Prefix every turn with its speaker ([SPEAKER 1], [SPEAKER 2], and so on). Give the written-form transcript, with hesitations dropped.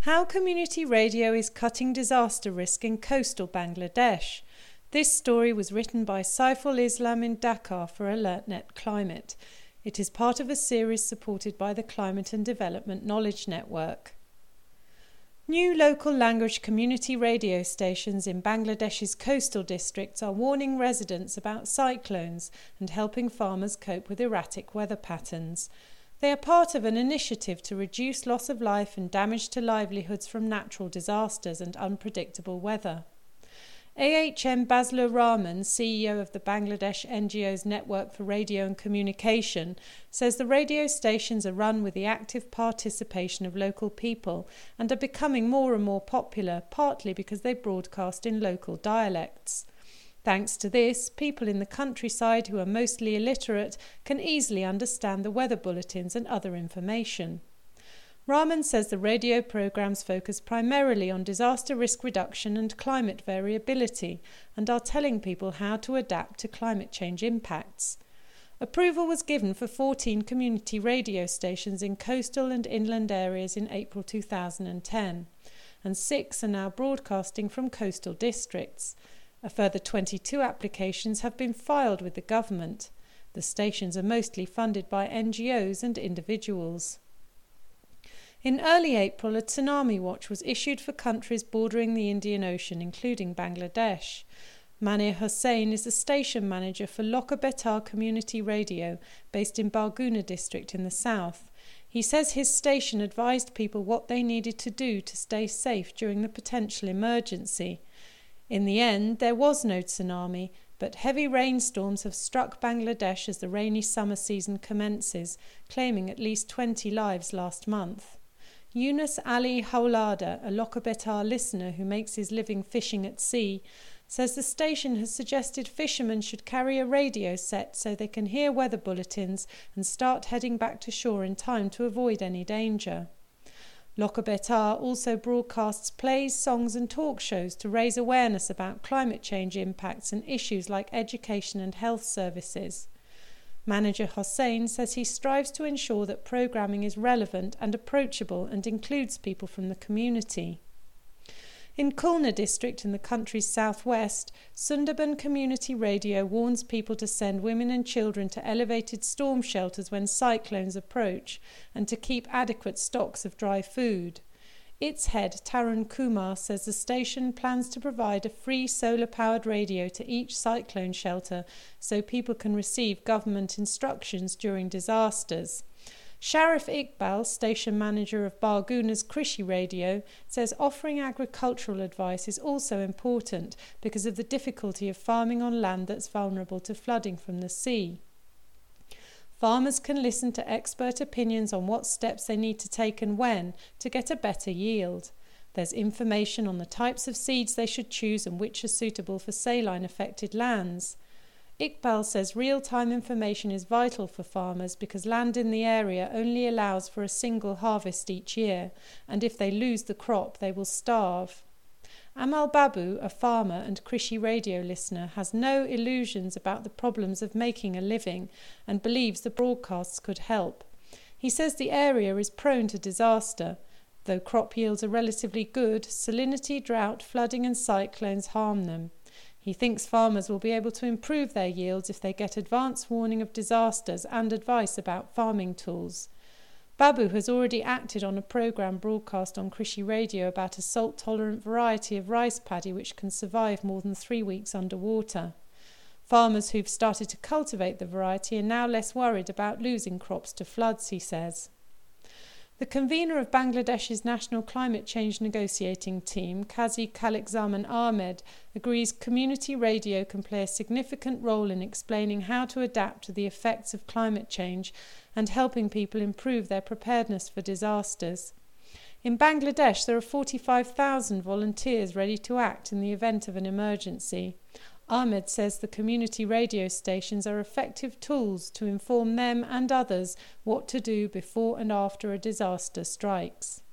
[SPEAKER 1] How community radio is cutting disaster risk in coastal Bangladesh. This story was written by Saiful Islam in Dhaka for AlertNet Climate. It is part of a series supported by the Climate and Development Knowledge Network. New local language community radio stations in Bangladesh's coastal districts are warning residents about cyclones and helping farmers cope with erratic weather patterns. They are part of an initiative to reduce loss of life and damage to livelihoods from natural disasters and unpredictable weather. AHM Bazlur Rahman, CEO of the Bangladesh NGO's Network for Radio and Communication, says the radio stations are run with the active participation of local people and are becoming more and more popular, partly because they broadcast in local dialects. Thanks to this, people in the countryside who are mostly illiterate can easily understand the weather bulletins and other information. Rahman says the radio programmes focus primarily on disaster risk reduction and climate variability and are telling people how to adapt to climate change impacts. Approval was given for 14 community radio stations in coastal and inland areas in April 2010, and 6 are now broadcasting from coastal districts. A further 22 applications have been filed with the government. The stations are mostly funded by NGOs and individuals. In early April, a tsunami watch was issued for countries bordering the Indian Ocean, including Bangladesh. Manir Hossain is the station manager for Loka Betar Community Radio, based in Barguna district in the south. He says his station advised people what they needed to do to stay safe during the potential emergency. In the end, there was no tsunami, but heavy rainstorms have struck Bangladesh as the rainy summer season commences, claiming at least 20 lives last month. Yunus Ali Hawlada, a Loka Betar listener who makes his living fishing at sea, says the station has suggested fishermen should carry a radio set so they can hear weather bulletins and start heading back to shore in time to avoid any danger. Loka Betar also broadcasts plays, songs and talk shows to raise awareness about climate change impacts and issues like education and health services. Manager Hossain says he strives to ensure that programming is relevant and approachable and includes people from the community. In Khulna district in the country's southwest, Sundarban Community Radio warns people to send women and children to elevated storm shelters when cyclones approach and to keep adequate stocks of dry food. Its head, Tarun Kumar, says the station plans to provide a free solar-powered radio to each cyclone shelter so people can receive government instructions during disasters. Sharif Iqbal, station manager of Barguna's Krishi Radio, says offering agricultural advice is also important because of the difficulty of farming on land that's vulnerable to flooding from the sea. Farmers can listen to expert opinions on what steps they need to take and when to get a better yield. There's information on the types of seeds they should choose and which are suitable for saline-affected lands. Iqbal says real-time information is vital for farmers because land in the area only allows for a single harvest each year, and if they lose the crop, they will starve. Amal Babu, a farmer and Krishi radio listener, has no illusions about the problems of making a living and believes the broadcasts could help. He says the area is prone to disaster. Though crop yields are relatively good, salinity, drought, flooding and cyclones harm them. He thinks farmers will be able to improve their yields if they get advance warning of disasters and advice about farming tools. Babu has already acted on a programme broadcast on Krishi Radio about a salt-tolerant variety of rice paddy which can survive more than 3 weeks underwater. Farmers who've started to cultivate the variety are now less worried about losing crops to floods, he says. The convener of Bangladesh's National Climate Change Negotiating Team, Qazi Khalekzaman Ahmed, agrees community radio can play a significant role in explaining how to adapt to the effects of climate change and helping people improve their preparedness for disasters. In Bangladesh, there are 45,000 volunteers ready to act in the event of an emergency. Ahmed says the community radio stations are effective tools to inform them and others what to do before and after a disaster strikes.